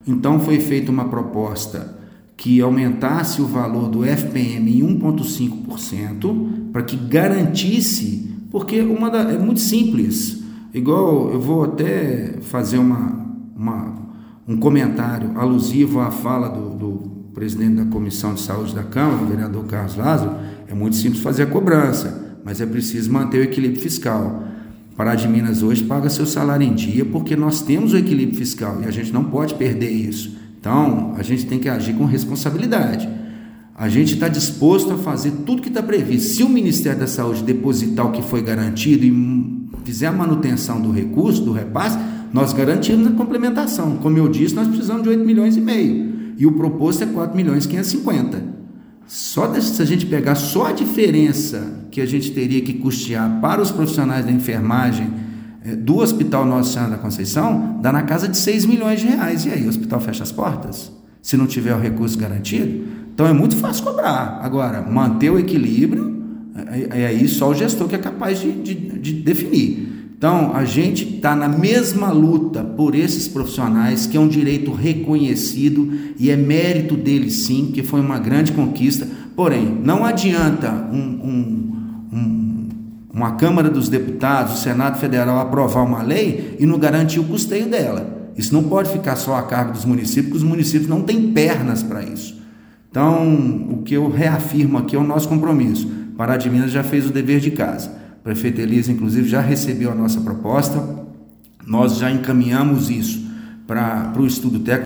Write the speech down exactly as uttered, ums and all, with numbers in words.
Então foi feita uma proposta que aumentasse o valor do F P M em um vírgula cinco por cento para que garantisse, porque uma da, é muito simples, igual eu vou até fazer uma, uma, um comentário alusivo à fala do, do presidente da Comissão de Saúde da Câmara, o vereador Carlos Lázaro. É muito simples fazer a cobrança, mas é preciso manter o equilíbrio fiscal. Pará de Minas hoje paga seu salário em dia porque nós temos o equilíbrio fiscal e a gente não pode perder isso. Então, a gente tem que agir com responsabilidade. A gente está disposto a fazer tudo que está previsto. Se o Ministério da Saúde depositar o que foi garantido e fizer a manutenção do recurso, do repasse, nós garantimos a complementação. Como eu disse, nós precisamos de oito milhões e meio. E o proposto é quatro milhões e quinhentos e cinquenta. Só se a gente pegar só a diferença que a gente teria que custear para os profissionais da enfermagem do Hospital Nossa Senhora da Conceição, dá na casa de seis milhões de reais. E aí, o hospital fecha as portas? Se não tiver o recurso garantido? Então é muito fácil cobrar. Agora, manter o equilíbrio, é aí só o gestor que é capaz de, de, de definir. Então, a gente está na mesma luta por esses profissionais, que é um direito reconhecido e é mérito deles sim, que foi uma grande conquista. Porém, não adianta um, um, um, uma Câmara dos Deputados, o Senado Federal aprovar uma lei e não garantir o custeio dela. Isso não pode ficar só a cargo dos municípios, porque os municípios não têm pernas para isso. Então, o que eu reafirmo aqui é o nosso compromisso. Pará de Minas já fez o dever de casa. O prefeito Elias, inclusive, já recebeu a nossa proposta. Nós já encaminhamos isso para o estudo técnico.